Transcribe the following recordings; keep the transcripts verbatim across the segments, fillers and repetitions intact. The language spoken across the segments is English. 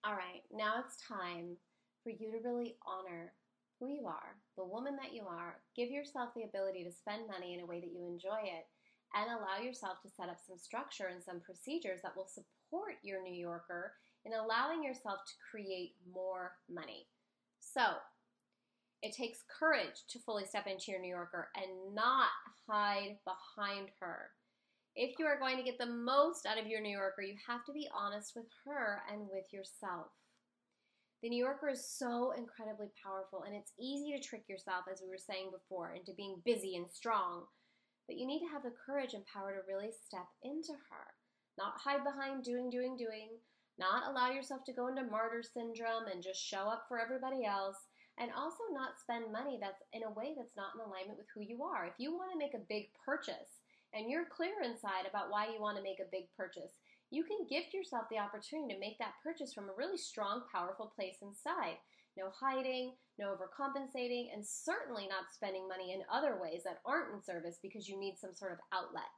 All right, now it's time for you to really honor who you are, the woman that you are. Give yourself the ability to spend money in a way that you enjoy it and allow yourself to set up some structure and some procedures that will support your New Yorker in allowing yourself to create more money. So, it takes courage to fully step into your New Yorker and not hide behind her. If you are going to get the most out of your New Yorker, you have to be honest with her and with yourself. The New Yorker is so incredibly powerful, and it's easy to trick yourself, as we were saying before, into being busy and strong. But you need to have the courage and power to really step into her. Not hide behind doing, doing, doing. Not allow yourself to go into martyr syndrome and just show up for everybody else. And also not spend money that's in a way that's not in alignment with who you are. If you want to make a big purchase, and you're clear inside about why you want to make a big purchase, you can gift yourself the opportunity to make that purchase from a really strong, powerful place inside. No hiding, no overcompensating, and certainly not spending money in other ways that aren't in service because you need some sort of outlet.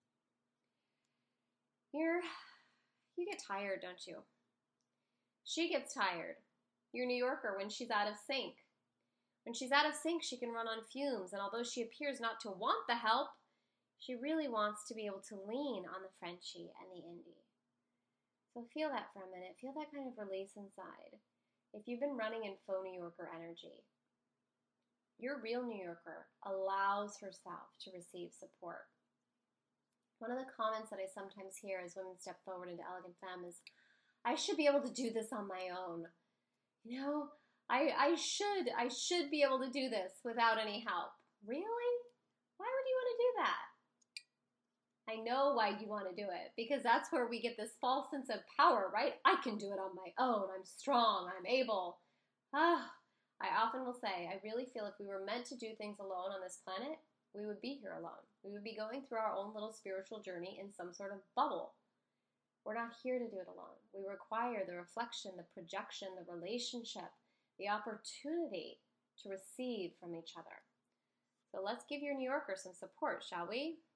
You're, you get tired, don't you? She gets tired. Your New Yorker, when she's out of sync. When she's out of sync, she can run on fumes, and although she appears not to want the help, she really wants to be able to lean on the Frenchie and the Indie. So feel that for a minute. Feel that kind of release inside. If you've been running in faux New Yorker energy, your real New Yorker allows herself to receive support. One of the comments that I sometimes hear as women step forward into Elegant Femme is, I should be able to do this on my own. You know, I, I should, I should be able to do this without any help. Really? Why would you want to do that? I know why you want to do it, because that's where we get this false sense of power, right? I can do it on my own. I'm strong. I'm able. Ah, I often will say, I really feel if we were meant to do things alone on this planet, we would be here alone. We would be going through our own little spiritual journey in some sort of bubble. We're not here to do it alone. We require the reflection, the projection, the relationship, the opportunity to receive from each other. So let's give your New Yorker some support, shall we?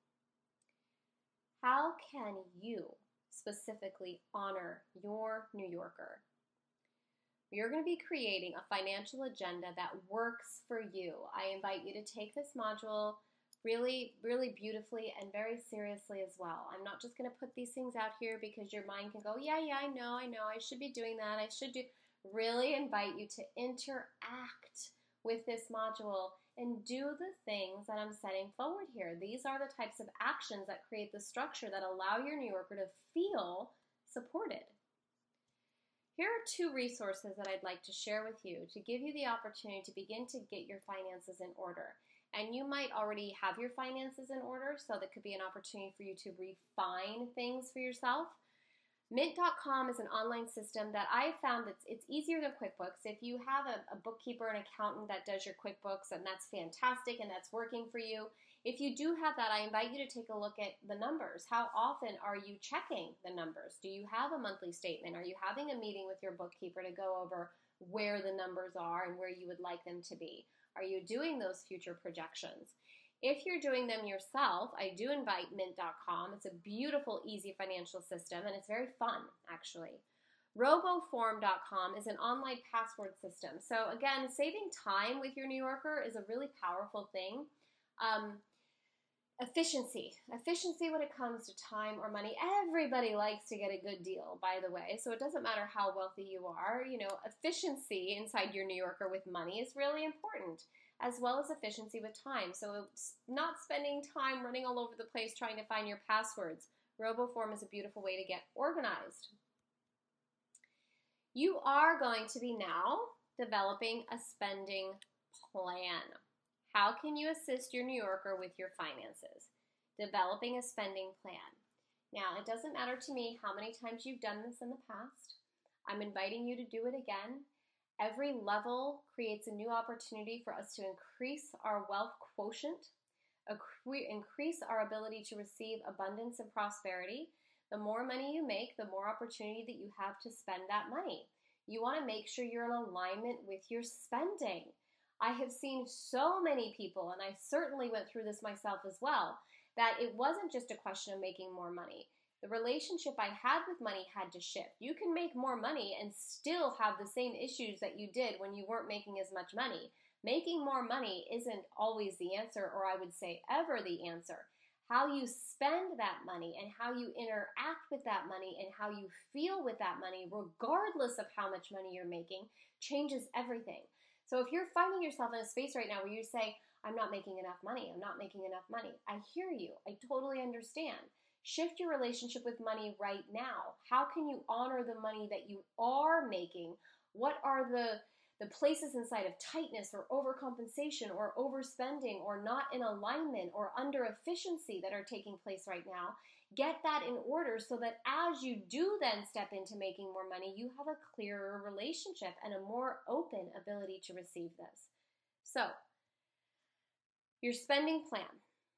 How can you specifically honor your New Yorker? You're going to be creating a financial agenda that works for you. I invite you to take this module really, really beautifully and very seriously as well. I'm not just going to put these things out here because your mind can go, yeah, yeah, I know, I know, I should be doing that, I should do. Really invite you to interact with this module and do the things that I'm setting forward here. These are the types of actions that create the structure that allow your New Yorker to feel supported. Here are two resources that I'd like to share with you to give you the opportunity to begin to get your finances in order. And you might already have your finances in order, so that could be an opportunity for you to refine things for yourself. Mint dot com is an online system that I found that it's easier than QuickBooks. If you have a, a bookkeeper, an accountant that does your QuickBooks, and that's fantastic and that's working for you. If you do have that, I invite you to take a look at the numbers. How often are you checking the numbers? Do you have a monthly statement? Are you having a meeting with your bookkeeper to go over where the numbers are and where you would like them to be? Are you doing those future projections? If you're doing them yourself, I do invite Mint dot com. It's a beautiful, easy financial system, and it's very fun, actually. Roboform dot com is an online password system. So again, saving time with your New Yorker is a really powerful thing. Um, efficiency. Efficiency when it comes to time or money. Everybody likes to get a good deal, by the way, so it doesn't matter how wealthy you are. You know, efficiency inside your New Yorker with money is really important, as well as efficiency with time. So it's not spending time running all over the place trying to find your passwords. Roboform is a beautiful way to get organized. You are going to be now developing a spending plan. How can you assist your New Yorker with your finances? Developing a spending plan. Now, it doesn't matter to me how many times you've done this in the past. I'm inviting you to do it again. Every level creates a new opportunity for us to increase our wealth quotient, increase our ability to receive abundance and prosperity. The more money you make, the more opportunity that you have to spend that money. You want to make sure you're in alignment with your spending. I have seen so many people, and I certainly went through this myself as well, that it wasn't just a question of making more money. The relationship I had with money had to shift. You can make more money and still have the same issues that you did when you weren't making as much money. Making more money isn't always the answer, or I would say ever the answer. How you spend that money and how you interact with that money and how you feel with that money, regardless of how much money you're making, changes everything. So if you're finding yourself in a space right now where you say, I'm not making enough money, I'm not making enough money, I hear you. I totally understand. Shift your relationship with money right now. How can you honor the money that you are making? What are the, the places inside of tightness or overcompensation or overspending or not in alignment or under efficiency that are taking place right now? Get that in order so that as you do then step into making more money, you have a clearer relationship and a more open ability to receive this. So, your spending plan.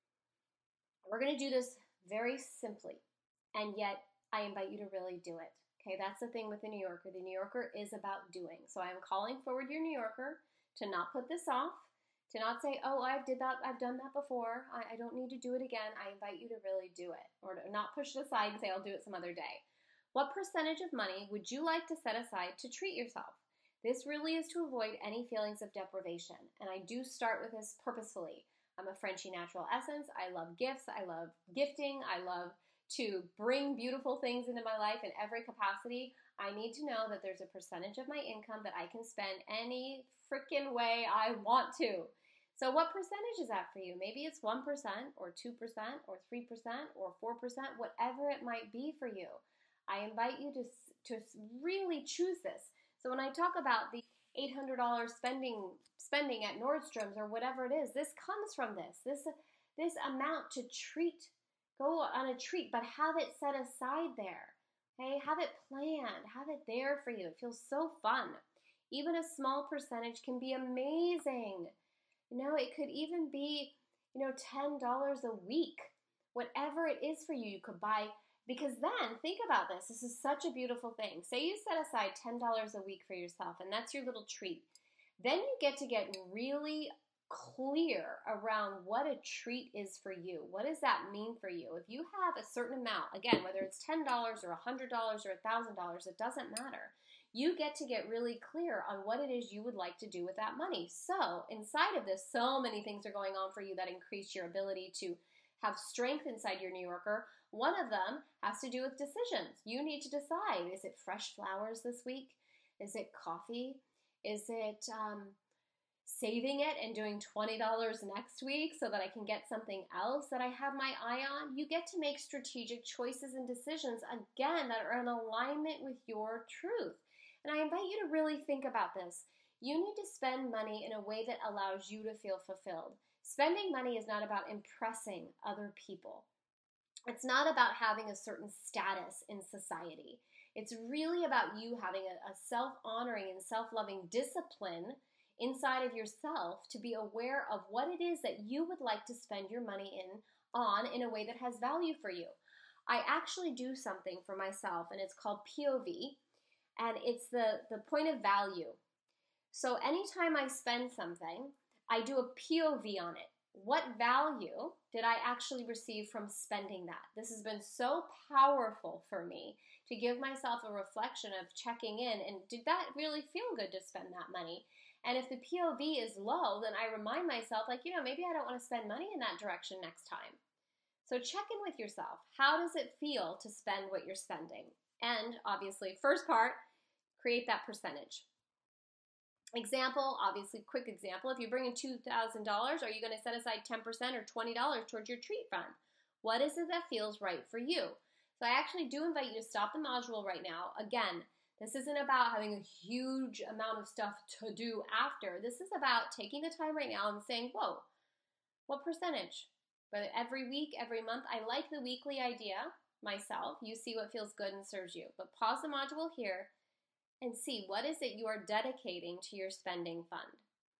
We're going to do this very simply, and yet I invite you to really do it. Okay, that's the thing with the New Yorker. The New Yorker is about doing. So I'm calling forward your New Yorker to not put this off, to not say, oh, I did that, I've done that before, I, I don't need to do it again. I invite you to really do it, or to not push it aside and say, I'll do it some other day. What percentage of money would you like to set aside to treat yourself? This really is to avoid any feelings of deprivation, and I do start with this purposefully. I'm a Frenchie Natural Essence. I love gifts. I love gifting. I love to bring beautiful things into my life in every capacity. I need to know that there's a percentage of my income that I can spend any freaking way I want to. So what percentage is that for you? Maybe it's one percent or two percent or three percent or four percent, whatever it might be for you. I invite you to, to really choose this. So when I talk about the eight hundred dollars spending spending at Nordstrom's or whatever it is, this comes from this. This this amount to treat, go on a treat, but have it set aside there. Okay, have it planned, have it there for you. It feels so fun. Even a small percentage can be amazing. You know, it could even be, you know, ten dollars a week. Whatever it is for you, you could buy. Because then, think about this. This is such a beautiful thing. Say you set aside ten dollars a week for yourself, and that's your little treat. Then you get to get really clear around what a treat is for you. What does that mean for you? If you have a certain amount, again, whether it's ten dollars or one hundred dollars or one thousand dollars, it doesn't matter. You get to get really clear on what it is you would like to do with that money. So, inside of this, so many things are going on for you that increase your ability to have strength inside your New Yorker. One of them has to do with decisions. You need to decide, is it fresh flowers this week? Is it coffee? Is it um, saving it and doing twenty dollars next week so that I can get something else that I have my eye on? You get to make strategic choices and decisions, again, that are in alignment with your truth. And I invite you to really think about this. You need to spend money in a way that allows you to feel fulfilled. Spending money is not about impressing other people. It's not about having a certain status in society. It's really about you having a, a self-honoring and self-loving discipline inside of yourself to be aware of what it is that you would like to spend your money in on in a way that has value for you. I actually do something for myself, and it's called P O V, and it's the, the point of value. So anytime I spend something, I do a P O V on it. What value did I actually receive from spending that? This has been so powerful for me to give myself a reflection of checking in, and did that really feel good to spend that money? And if the P O V is low, then I remind myself, like, you know, maybe I don't want to spend money in that direction next time. So check in with yourself. How does it feel to spend what you're spending? And obviously, first part, create that percentage. Example, obviously, quick example. If you bring in two thousand dollars, are you going to set aside ten percent or twenty dollars towards your treat fund? What is it that feels right for you? So I actually do invite you to stop the module right now. Again, this isn't about having a huge amount of stuff to do after. This is about taking the time right now and saying, whoa, what percentage? But every week, every month, I like the weekly idea myself. You see what feels good and serves you. But pause the module here and see what is it you are dedicating to your spending fund.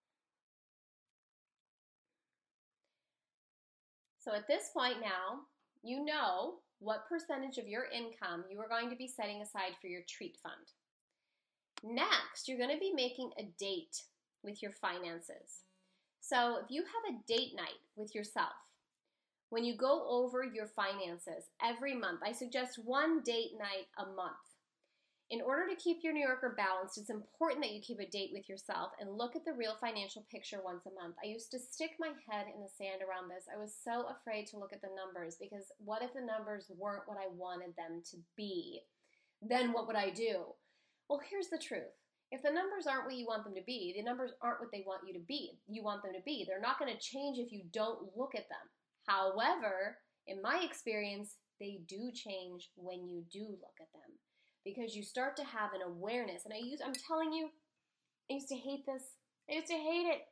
So at this point now, you know what percentage of your income you are going to be setting aside for your treat fund. Next, you're going to be making a date with your finances. So if you have a date night with yourself, when you go over your finances every month, I suggest one date night a month. In order to keep your New Yorker balanced, it's important that you keep a date with yourself and look at the real financial picture once a month. I used to stick my head in the sand around this. I was so afraid to look at the numbers because what if the numbers weren't what I wanted them to be? Then what would I do? Well, here's the truth. If the numbers aren't what you want them to be, the numbers aren't what they want you to be. You want them to be. They're not going to change if you don't look at them. However, in my experience, they do change when you do look at them. Because you start to have an awareness. And I use, I'm telling you, I used to hate this. I used to hate it.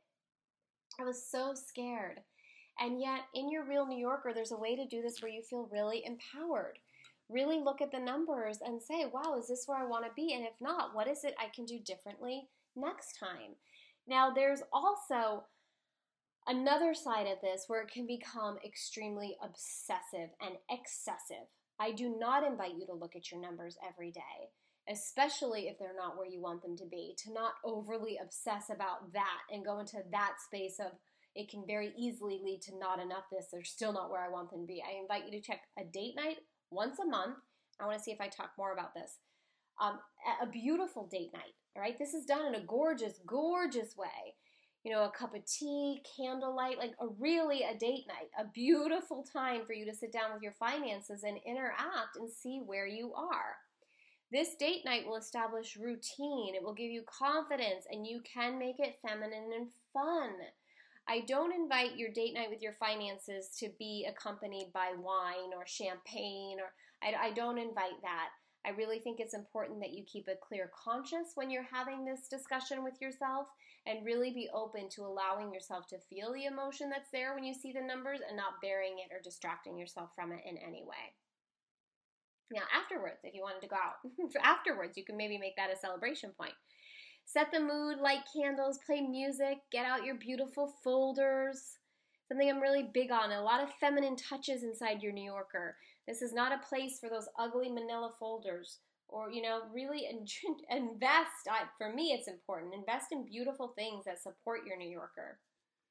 I was so scared. And yet, in your Real New Yorker, there's a way to do this where you feel really empowered. Really look at the numbers and say, wow, is this where I want to be? And if not, what is it I can do differently next time? Now, there's also another side of this where it can become extremely obsessive and excessive. I do not invite you to look at your numbers every day, especially if they're not where you want them to be, to not overly obsess about that and go into that space of it can very easily lead to not enough this, they're still not where I want them to be. I invite you to check a date night once a month. I want to see if I talk more about this. Um, a beautiful date night, all right? This is done in a gorgeous, gorgeous way. You know, a cup of tea, candlelight, like a really a date night, a beautiful time for you to sit down with your finances and interact and see where you are. This date night will establish routine. It will give you confidence, and you can make it feminine and fun. I don't invite your date night with your finances to be accompanied by wine or champagne, or I, I don't invite that. I really think it's important that you keep a clear conscience when you're having this discussion with yourself and really be open to allowing yourself to feel the emotion that's there when you see the numbers and not burying it or distracting yourself from it in any way. Now, afterwards, if you wanted to go out, afterwards, you can maybe make that a celebration point. Set the mood, light candles, play music, get out your beautiful folders. Something I'm really big on, a lot of feminine touches inside your New Yorker. This is not a place for those ugly manila folders. Or, you know, really invest. I, for me, it's important. Invest in beautiful things that support your New Yorker.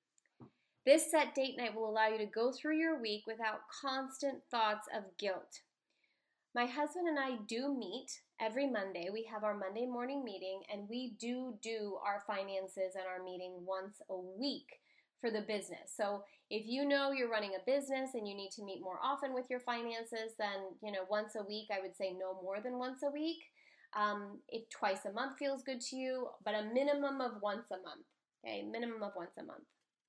This set date night will allow you to go through your week without constant thoughts of guilt. My husband and I do meet every Monday. We have our Monday morning meeting, and we do do our finances and our meeting once a week for the business. So if you know you're running a business and you need to meet more often with your finances, then, you know, once a week, I would say no more than once a week. Um, if twice a month feels good to you, but a minimum of once a month, okay? Minimum of once a month.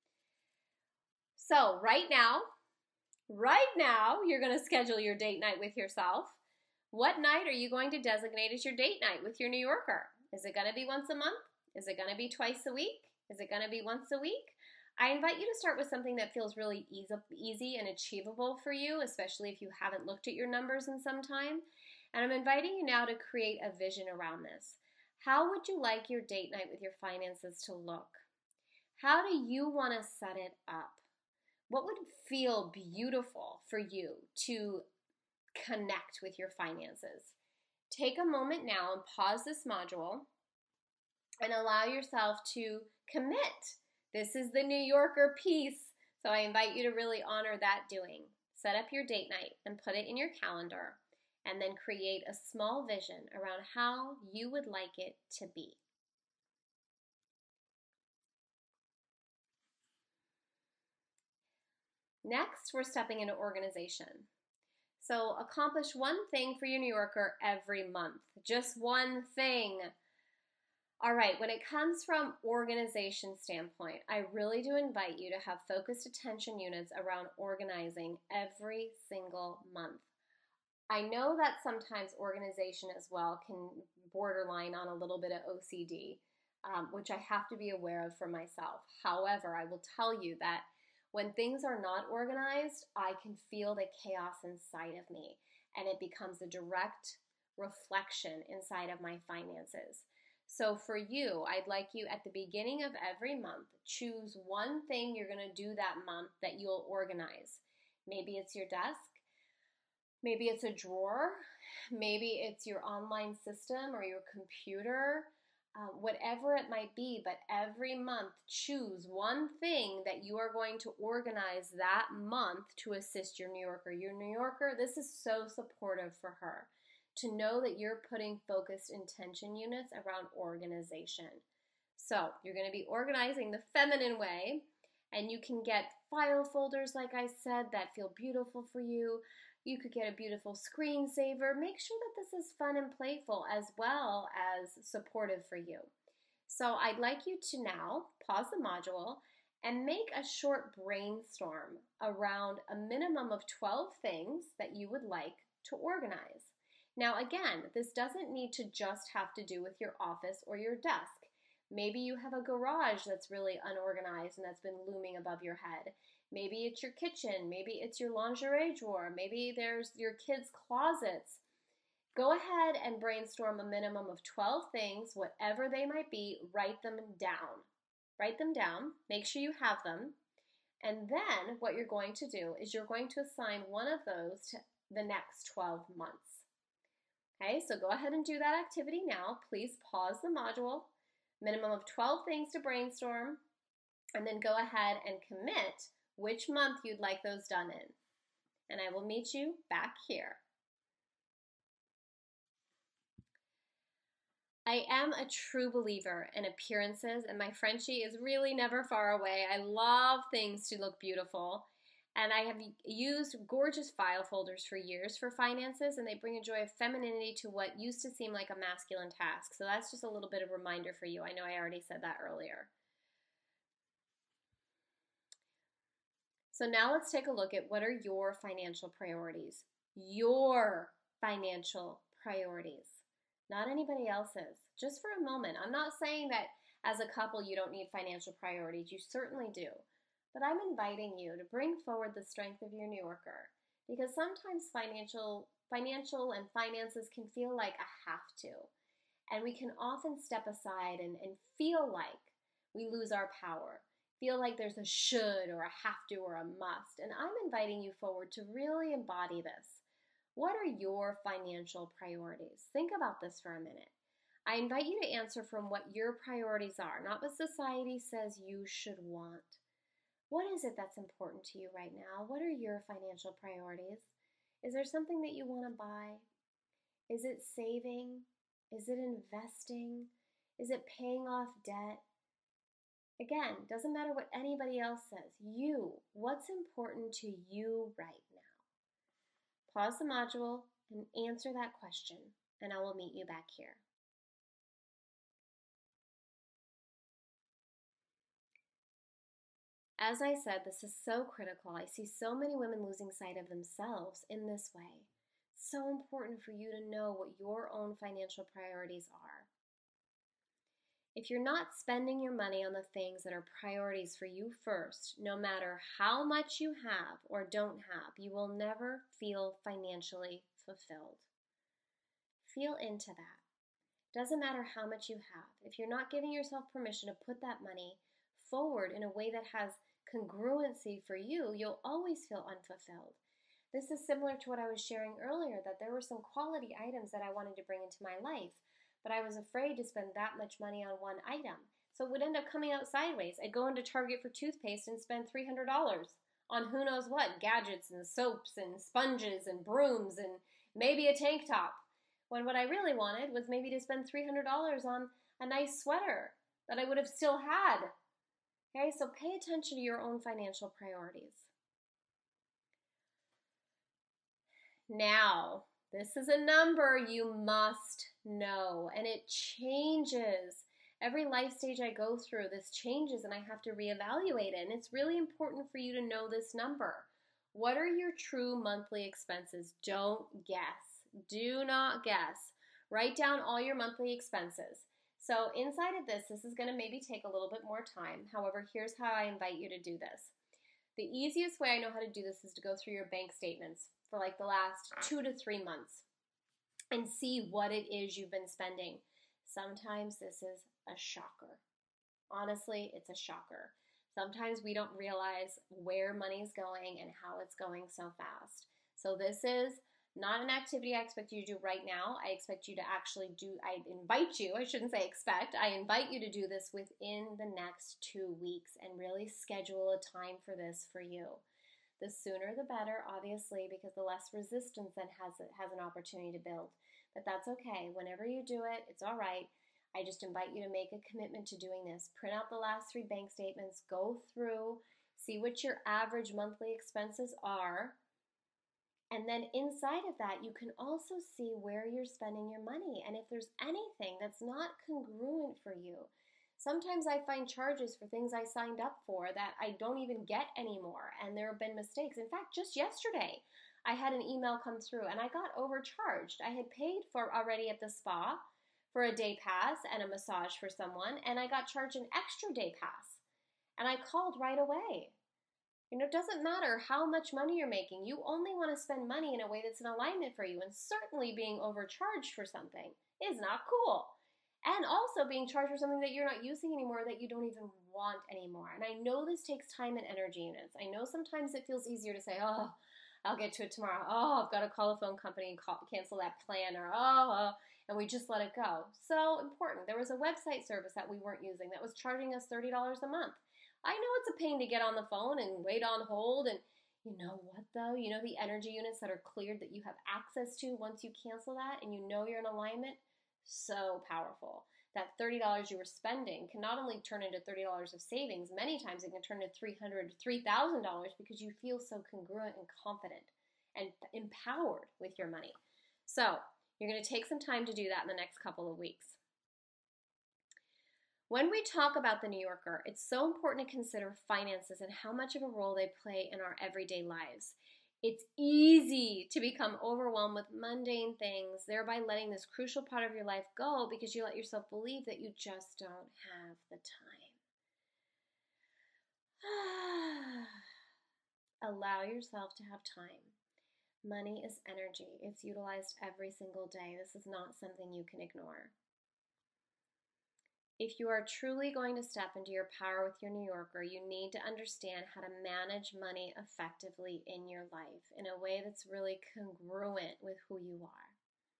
So right now, right now, you're going to schedule your date night with yourself. What night are you going to designate as your date night with your New Yorker? Is it going to be once a month? Is it going to be twice a week? Is it going to be once a week? I invite you to start with something that feels really easy and achievable for you, especially if you haven't looked at your numbers in some time. And I'm inviting you now to create a vision around this. How would you like your date night with your finances to look? How do you want to set it up? What would feel beautiful for you to connect with your finances? Take a moment now and pause this module and allow yourself to commit. This is the New Yorker piece, so I invite you to really honor that doing. Set up your date night and put it in your calendar, and then create a small vision around how you would like it to be. Next, we're stepping into organization. So accomplish one thing for your New Yorker every month. Just one thing. All right, when it comes from organization standpoint, I really do invite you to have focused attention units around organizing every single month. I know that sometimes organization as well can borderline on a little bit of O C D, um, which I have to be aware of for myself. However, I will tell you that when things are not organized, I can feel the chaos inside of me, and it becomes a direct reflection inside of my finances. So for you, I'd like you at the beginning of every month, choose one thing you're going to do that month that you'll organize. Maybe it's your desk. Maybe it's a drawer. Maybe it's your online system or your computer. uh, whatever it might be, but every month choose one thing that you are going to organize that month to assist your New Yorker. Your New Yorker, this is so supportive for her to know that you're putting focused intention units around organization. So you're going to be organizing the feminine way, and you can get file folders, like I said, that feel beautiful for you. You could get a beautiful screensaver. Make sure that this is fun and playful as well as supportive for you. So I'd like you to now pause the module and make a short brainstorm around a minimum of twelve things that you would like to organize. Now again, this doesn't need to just have to do with your office or your desk. Maybe you have a garage that's really unorganized and that's been looming above your head. Maybe it's your kitchen. Maybe it's your lingerie drawer. Maybe there's your kids' closets. Go ahead and brainstorm a minimum of twelve things, whatever they might be. Write them down. Write them down. Make sure you have them. And then what you're going to do is you're going to assign one of those to the next twelve months. Okay, so go ahead and do that activity now. Please pause the module. Minimum of twelve things to brainstorm, and then go ahead and commit which month you'd like those done in. And I will meet you back here. I am a true believer in appearances, and my Frenchie is really never far away. I love things to look beautiful. And I have used gorgeous file folders for years for finances, and they bring a joy of femininity to what used to seem like a masculine task. So that's just a little bit of a reminder for you. I know I already said that earlier. So now let's take a look at what are your financial priorities. Your financial priorities, not anybody else's. Just for a moment. I'm not saying that as a couple you don't need financial priorities. You certainly do. But I'm inviting you to bring forward the strength of your New Yorker, because sometimes financial financial and finances can feel like a have to, and we can often step aside and, and feel like we lose our power, feel like there's a should or a have to or a must. And I'm inviting you forward to really embody this. What are your financial priorities? Think about this for a minute. I invite you to answer from what your priorities are, not what society says you should want. What is it that's important to you right now? What are your financial priorities? Is there something that you want to buy? Is it saving? Is it investing? Is it paying off debt? Again, doesn't matter what anybody else says. You, what's important to you right now? Pause the module and answer that question, and I will meet you back here. As I said, this is so critical. I see so many women losing sight of themselves in this way. So important for you to know what your own financial priorities are. If you're not spending your money on the things that are priorities for you first, no matter how much you have or don't have, you will never feel financially fulfilled. Feel into that. Doesn't matter how much you have. If you're not giving yourself permission to put that money forward in a way that has congruency for you, you'll always feel unfulfilled. This is similar to what I was sharing earlier, that there were some quality items that I wanted to bring into my life, but I was afraid to spend that much money on one item. So it would end up coming out sideways. I'd go into Target for toothpaste and spend three hundred dollars on who knows what, gadgets and soaps and sponges and brooms and maybe a tank top. When what I really wanted was maybe to spend three hundred dollars on a nice sweater that I would have still had. Okay, so pay attention to your own financial priorities. Now, this is a number you must know, and it changes. Every life stage I go through, this changes, and I have to reevaluate it, and it's really important for you to know this number. What are your true monthly expenses? Don't guess. Do not guess. Write down all your monthly expenses. So inside of this, this is going to maybe take a little bit more time. However, here's how I invite you to do this. The easiest way I know how to do this is to go through your bank statements for like the last two to three months and see what it is you've been spending. Sometimes this is a shocker. Honestly, it's a shocker. Sometimes we don't realize where money's going and how it's going so fast. So this is Not an activity I expect you to do right now. I expect you to actually do, I invite you, I shouldn't say expect, I invite you to do this within the next two weeks and really schedule a time for this for you. The sooner the better, obviously, because the less resistance then has, has an opportunity to build. But that's okay. Whenever you do it, it's all right. I just invite you to make a commitment to doing this. Print out the last three bank statements, go through, see what your average monthly expenses are. And then inside of that, you can also see where you're spending your money and if there's anything that's not congruent for you. Sometimes I find charges for things I signed up for that I don't even get anymore, and there have been mistakes. In fact, just yesterday, I had an email come through and I got overcharged. I had paid for already at the spa for a day pass and a massage for someone, and I got charged an extra day pass. And I called right away. You know, it doesn't matter how much money you're making. You only want to spend money in a way that's in alignment for you. And certainly being overcharged for something is not cool. And also being charged for something that you're not using anymore, that you don't even want anymore. And I know this takes time and energy units. I know sometimes it feels easier to say, oh, I'll get to it tomorrow. Oh, I've got to call a phone company and call, cancel that plan. Or, oh, oh, and we just let it go. So important. There was a website service that we weren't using that was charging us thirty dollars a month. I know it's a pain to get on the phone and wait on hold, and you know what though? You know the energy units that are cleared that you have access to once you cancel that and you know you're in alignment? So powerful. That thirty dollars you were spending can not only turn into thirty dollars of savings, many times it can turn into three hundred dollars, three thousand dollars because you feel so congruent and confident and empowered with your money. So you're going to take some time to do that in the next couple of weeks. When we talk about the New Yorker, it's so important to consider finances and how much of a role they play in our everyday lives. It's easy to become overwhelmed with mundane things, thereby letting this crucial part of your life go because you let yourself believe that you just don't have the time. Allow yourself to have time. Money is energy. It's utilized every single day. This is not something you can ignore. If you are truly going to step into your power with your New Yorker, you need to understand how to manage money effectively in your life in a way that's really congruent with who you are.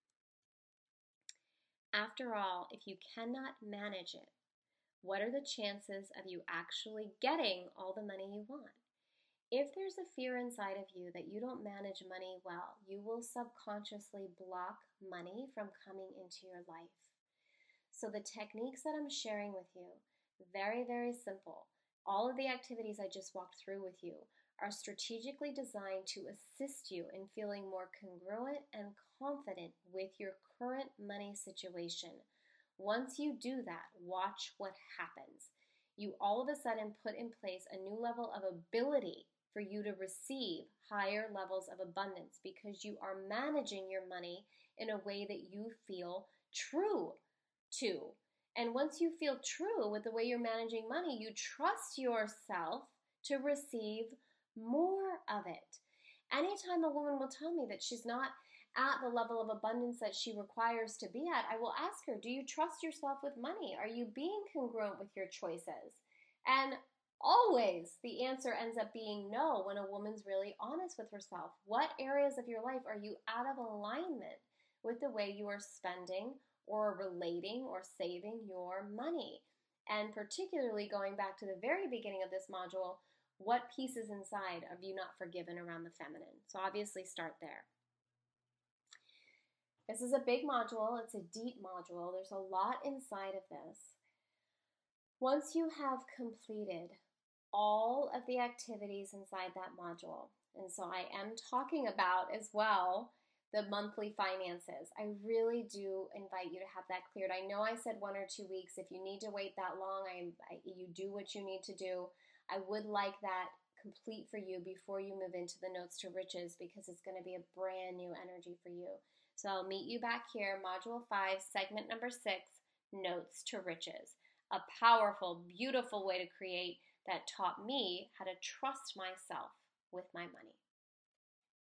After all, if you cannot manage it, what are the chances of you actually getting all the money you want? If there's a fear inside of you that you don't manage money well, you will subconsciously block money from coming into your life. So the techniques that I'm sharing with you, very, very simple. All of the activities I just walked through with you are strategically designed to assist you in feeling more congruent and confident with your current money situation. Once you do that, watch what happens. You all of a sudden put in place a new level of ability for you to receive higher levels of abundance because you are managing your money in a way that you feel true to. And once you feel true with the way you're managing money, you trust yourself to receive more of it. Anytime a woman will tell me that she's not at the level of abundance that she requires to be at, I will ask her, do you trust yourself with money? Are you being congruent with your choices? And always the answer ends up being no when a woman's really honest with herself. What areas of your life are you out of alignment with the way you are spending or relating or saving your money? And particularly going back to the very beginning of this module, what pieces inside have you not forgiven around the feminine? So obviously start there. This is a big module. It's a deep module. There's a lot inside of this. Once you have completed all of the activities inside that module, and so I am talking about as well the monthly finances. I really do invite you to have that cleared. I know I said one or two weeks. If you need to wait that long, I, I, you do what you need to do. I would like that complete for you before you move into the Notes to Riches because it's going to be a brand new energy for you. So I'll meet you back here, Module five, Segment number six, Notes to Riches. A powerful, beautiful way to create that taught me how to trust myself with my money.